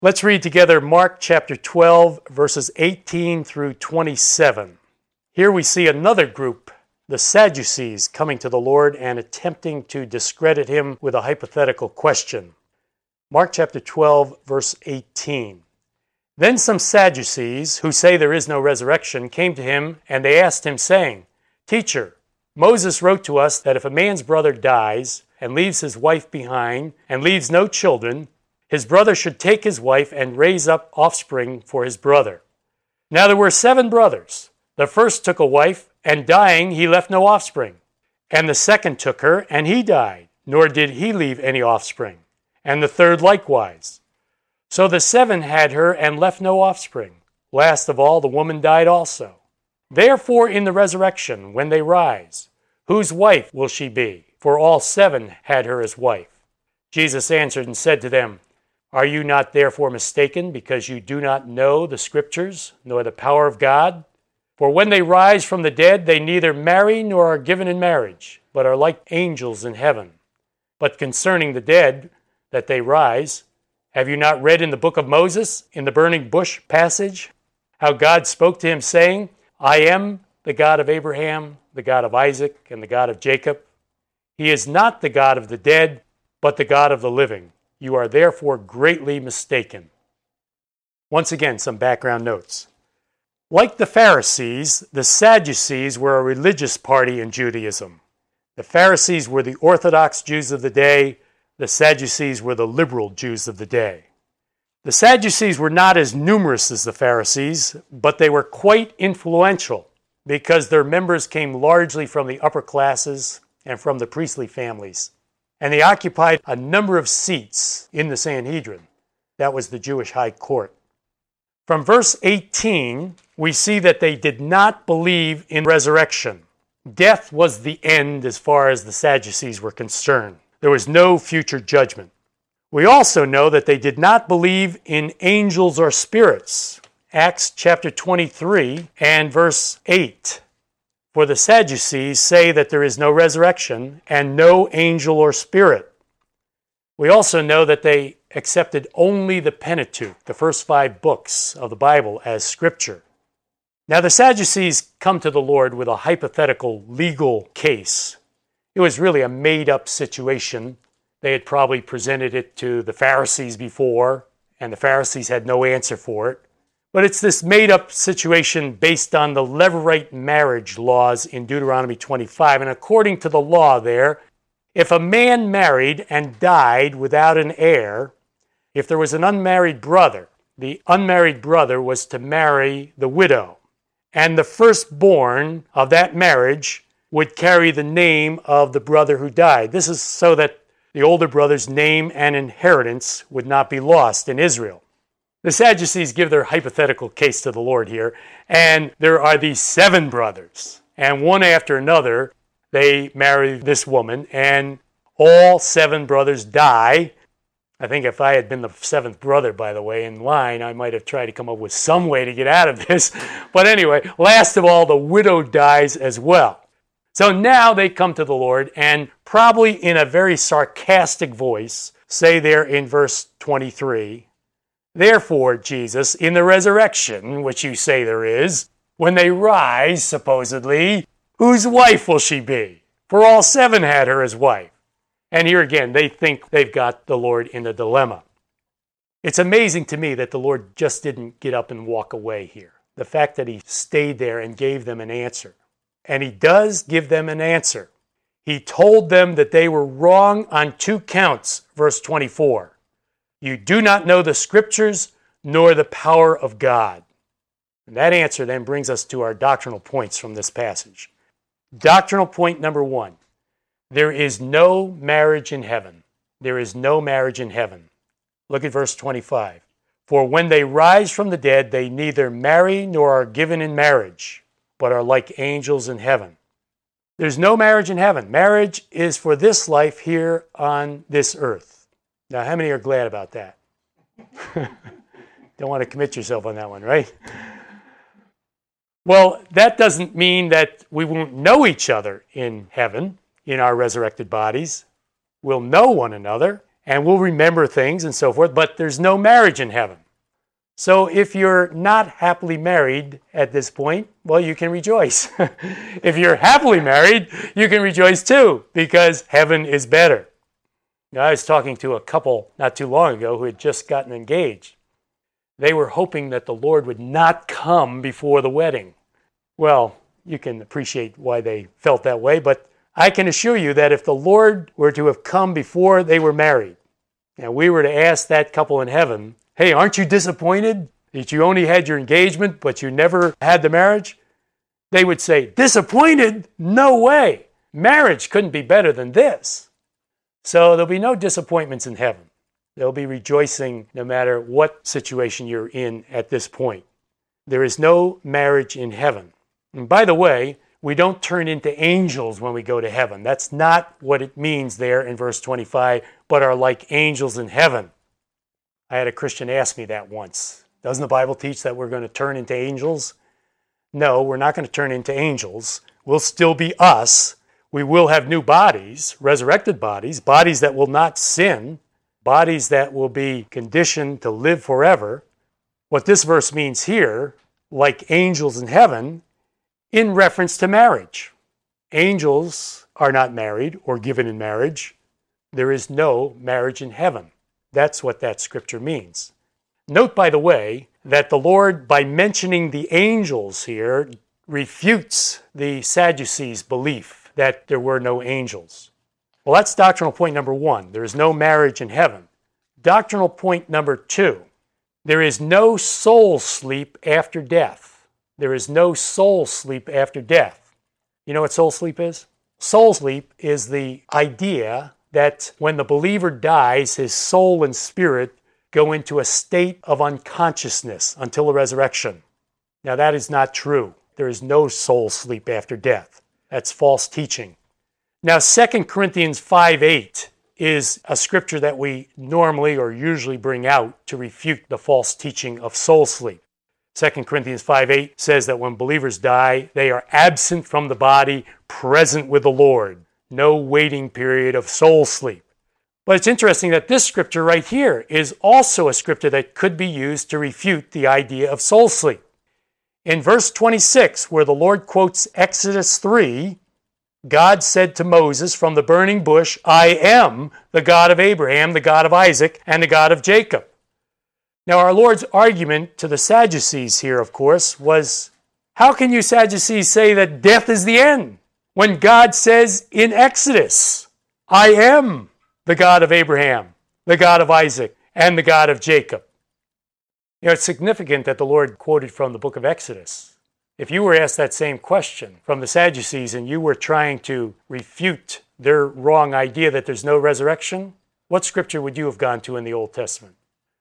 Let's read together Mark chapter 12, verses 18 through 27. Here we see another group, the Sadducees, coming to the Lord and attempting to discredit him with a hypothetical question. Mark chapter 12, verse 18. Then some Sadducees, who say there is no resurrection, came to him, and they asked him, saying, Teacher, Moses wrote to us that if a man's brother dies and leaves his wife behind and leaves no children, his brother should take his wife and raise up offspring for his brother. Now there were 7 brothers. The first took a wife, and dying he left no offspring. And the second took her, and he died, nor did he leave any offspring. And the third likewise. So the 7 had her and left no offspring. Last of all, the woman died also. Therefore in the resurrection, when they rise, whose wife will she be? For all 7 had her as wife. Jesus answered and said to them, Are you not therefore mistaken, because you do not know the Scriptures, nor the power of God? For when they rise from the dead, they neither marry nor are given in marriage, but are like angels in heaven. But concerning the dead, that they rise, have you not read in the book of Moses, in the burning bush passage, how God spoke to him, saying, I am the God of Abraham, the God of Isaac, and the God of Jacob? He is not the God of the dead, but the God of the living. You are therefore greatly mistaken. Once again, some background notes. Like the Pharisees, the Sadducees were a religious party in Judaism. The Pharisees were the Orthodox Jews of the day. The Sadducees were the liberal Jews of the day. The Sadducees were not as numerous as the Pharisees, but they were quite influential because their members came largely from the upper classes and from the priestly families. And they occupied a number of seats in the Sanhedrin. That was the Jewish high court. From verse 18, we see that they did not believe in resurrection. Death was the end as far as the Sadducees were concerned. There was no future judgment. We also know that they did not believe in angels or spirits. Acts chapter 23 and verse 8. For the Sadducees say that there is no resurrection and no angel or spirit. We also know that they accepted only the Pentateuch, the first 5 books of the Bible, as scripture. Now the Sadducees come to the Lord with a hypothetical legal case. It was really a made-up situation. They had probably presented it to the Pharisees before, and the Pharisees had no answer for it. But it's this made-up situation based on the Levirate marriage laws in Deuteronomy 25. And according to the law there, if a man married and died without an heir, if there was an unmarried brother, the unmarried brother was to marry the widow. And the firstborn of that marriage would carry the name of the brother who died. This is so that the older brother's name and inheritance would not be lost in Israel. The Sadducees give their hypothetical case to the Lord here, and there are these 7 brothers, and one after another, they marry this woman, and all 7 brothers die. I think if I had been the 7th brother, by the way, in line, I might have tried to come up with some way to get out of this. But anyway, last of all, the widow dies as well. So now they come to the Lord, and probably in a very sarcastic voice, say there in verse 23, Therefore, Jesus, in the resurrection, which you say there is, when they rise, supposedly, whose wife will she be? For all 7 had her as wife. And here again, they think they've got the Lord in a dilemma. It's amazing to me that the Lord just didn't get up and walk away here. The fact that he stayed there and gave them an answer. And he does give them an answer. He told them that they were wrong on 2 counts, verse 24. You do not know the Scriptures nor the power of God. And that answer then brings us to our doctrinal points from this passage. Doctrinal point number 1. There is no marriage in heaven. There is no marriage in heaven. Look at verse 25. For when they rise from the dead, they neither marry nor are given in marriage, but are like angels in heaven. There's no marriage in heaven. Marriage is for this life here on this earth. Now, how many are glad about that? Don't want to commit yourself on that one, right? Well, that doesn't mean that we won't know each other in heaven, in our resurrected bodies. We'll know one another, and we'll remember things and so forth, but there's no marriage in heaven. So if you're not happily married at this point, well, you can rejoice. If you're happily married, you can rejoice too, because heaven is better. Now, I was talking to a couple not too long ago who had just gotten engaged. They were hoping that the Lord would not come before the wedding. Well, you can appreciate why they felt that way, but I can assure you that if the Lord were to have come before they were married, and we were to ask that couple in heaven, hey, aren't you disappointed that you only had your engagement, but you never had the marriage? They would say, disappointed? No way. Marriage couldn't be better than this. So there'll be no disappointments in heaven. There'll be rejoicing no matter what situation you're in at this point. There is no marriage in heaven. And by the way, we don't turn into angels when we go to heaven. That's not what it means there in verse 25, but are like angels in heaven. I had a Christian ask me that once. Doesn't the Bible teach that we're going to turn into angels? No, we're not going to turn into angels. We'll still be us. We will have new bodies, resurrected bodies, bodies that will not sin, bodies that will be conditioned to live forever. What this verse means here, like angels in heaven, in reference to marriage. Angels are not married or given in marriage. There is no marriage in heaven. That's what that scripture means. Note, by the way, that the Lord, by mentioning the angels here, refutes the Sadducees' belief that there were no angels. Well, that's doctrinal point number one. There is no marriage in heaven. Doctrinal point number two, there is no soul sleep after death. There is no soul sleep after death. You know what soul sleep is? Soul sleep is the idea that when the believer dies, his soul and spirit go into a state of unconsciousness until the resurrection. Now, that is not true. There is no soul sleep after death. That's false teaching. Now, 2 Corinthians 5:8 is a scripture that we normally or usually bring out to refute the false teaching of soul sleep. 2 Corinthians 5:8 says that when believers die, they are absent from the body, present with the Lord. No waiting period of soul sleep. But it's interesting that this scripture right here is also a scripture that could be used to refute the idea of soul sleep. In verse 26, where the Lord quotes Exodus 3, God said to Moses from the burning bush, I am the God of Abraham, the God of Isaac, and the God of Jacob. Now, our Lord's argument to the Sadducees here, of course, was, how can you Sadducees say that death is the end when God says in Exodus, I am the God of Abraham, the God of Isaac, and the God of Jacob? You know, it's significant that the Lord quoted from the book of Exodus. If you were asked that same question from the Sadducees and you were trying to refute their wrong idea that there's no resurrection, what scripture would you have gone to in the Old Testament?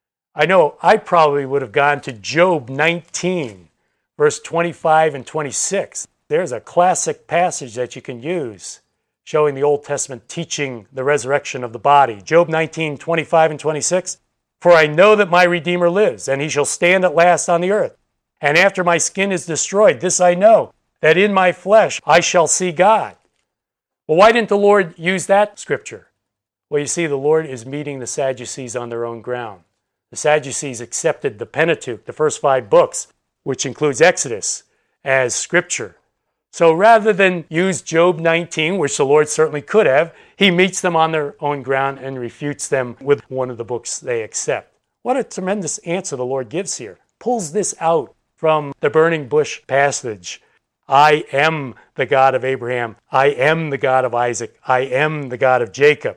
I know I probably would have gone to Job 19, verse 25 and 26. There's a classic passage that you can use showing the Old Testament teaching the resurrection of the body. Job 19, 25 and 26. For I know that my Redeemer lives, and he shall stand at last on the earth. And after my skin is destroyed, this I know, that in my flesh I shall see God. Well, why didn't the Lord use that scripture? Well, you see, the Lord is meeting the Sadducees on their own ground. The Sadducees accepted the Pentateuch, the first 5 books, which includes Exodus, as scripture. So rather than use Job 19, which the Lord certainly could have, he meets them on their own ground and refutes them with one of the books they accept. What a tremendous answer the Lord gives here. Pulls this out from the burning bush passage. I am the God of Abraham. I am the God of Isaac. I am the God of Jacob.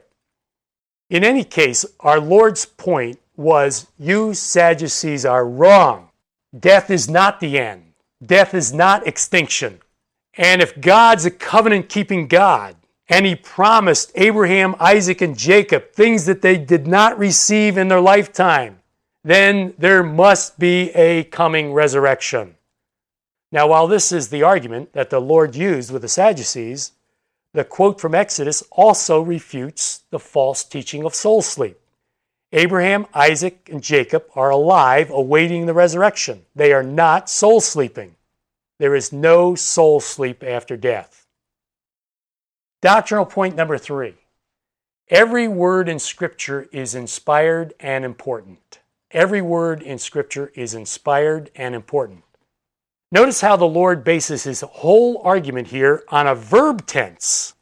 In any case, our Lord's point was, you Sadducees are wrong. Death is not the end. Death is not extinction. And if God's a covenant-keeping God, and he promised Abraham, Isaac, and Jacob things that they did not receive in their lifetime, then there must be a coming resurrection. Now, while this is the argument that the Lord used with the Sadducees, the quote from Exodus also refutes the false teaching of soul sleep. Abraham, Isaac, and Jacob are alive awaiting the resurrection. They are not soul sleeping. There is no soul sleep after death. Doctrinal point number 3. Every word in Scripture is inspired and important. Every word in Scripture is inspired and important. Notice how the Lord bases his whole argument here on a verb tense.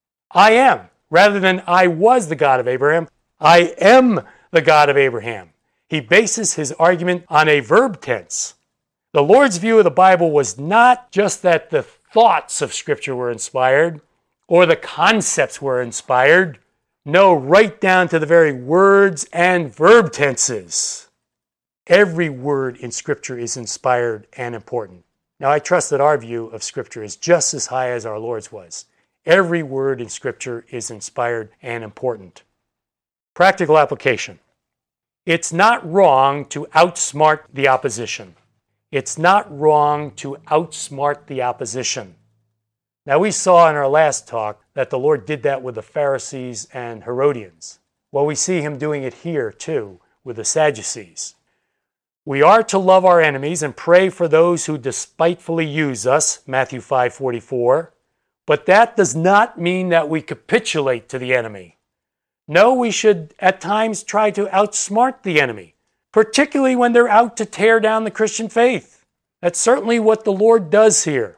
I am, rather than I was the God of Abraham. I am the God of Abraham. He bases his argument on a verb tense. The Lord's view of the Bible was not just that the thoughts of Scripture were inspired or the concepts were inspired. No, right down to the very words and verb tenses. Every word in Scripture is inspired and important. Now, I trust that our view of Scripture is just as high as our Lord's was. Every word in Scripture is inspired and important. Practical application. It's not wrong to outsmart the opposition. It's not wrong to outsmart the opposition. Now, we saw in our last talk that the Lord did that with the Pharisees and Herodians. Well, we see him doing it here, too, with the Sadducees. We are to love our enemies and pray for those who despitefully use us, Matthew 5:44. But that does not mean that we capitulate to the enemy. No, we should at times try to outsmart the enemy, particularly when they're out to tear down the Christian faith. That's certainly what the Lord does here.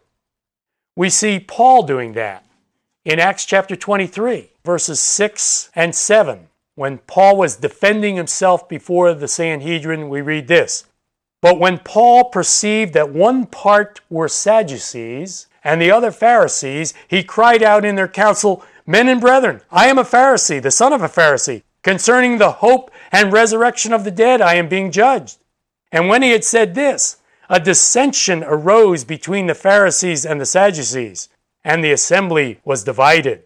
We see Paul doing that in Acts chapter 23, verses 6 and 7. When Paul was defending himself before the Sanhedrin, we read this. But when Paul perceived that one part were Sadducees and the other Pharisees, he cried out in their council, Men and brethren, I am a Pharisee, the son of a Pharisee. Concerning the hope and resurrection of the dead, I am being judged. And when he had said this, a dissension arose between the Pharisees and the Sadducees, and the assembly was divided.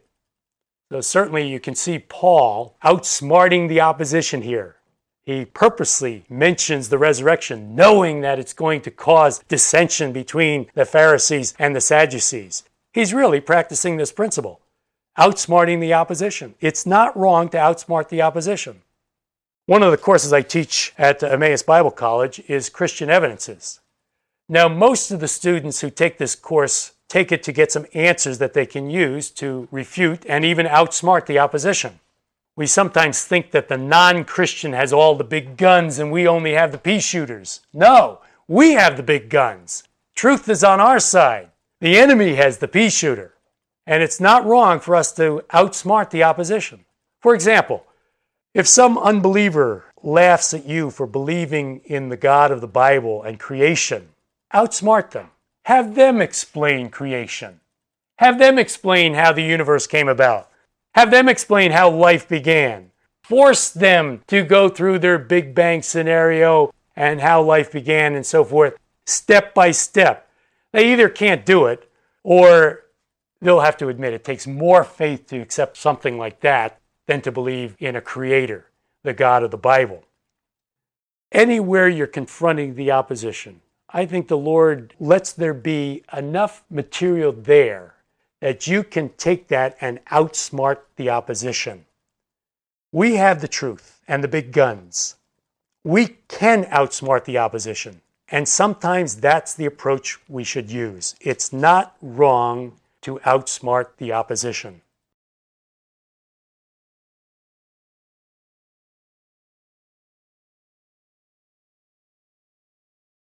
So certainly you can see Paul outsmarting the opposition here. He purposely mentions the resurrection, knowing that it's going to cause dissension between the Pharisees and the Sadducees. He's really practicing this principle, outsmarting the opposition. It's not wrong to outsmart the opposition. One of the courses I teach at Emmaus Bible College is Christian Evidences. Now, most of the students who take this course take it to get some answers that they can use to refute and even outsmart the opposition. We sometimes think that the non-Christian has all the big guns and we only have the pea shooters. No, we have the big guns. Truth is on our side. The enemy has the pea shooter. And it's not wrong for us to outsmart the opposition. For example, if some unbeliever laughs at you for believing in the God of the Bible and creation, outsmart them. Have them explain creation. Have them explain how the universe came about. Have them explain how life began. Force them to go through their Big Bang scenario and how life began and so forth, step by step. They either can't do it or they'll have to admit it takes more faith to accept something like that than to believe in a creator, the God of the Bible. Anywhere you're confronting the opposition, I think the Lord lets there be enough material there that you can take that and outsmart the opposition. We have the truth and the big guns. We can outsmart the opposition, and sometimes that's the approach we should use. It's not wrong to outsmart the opposition.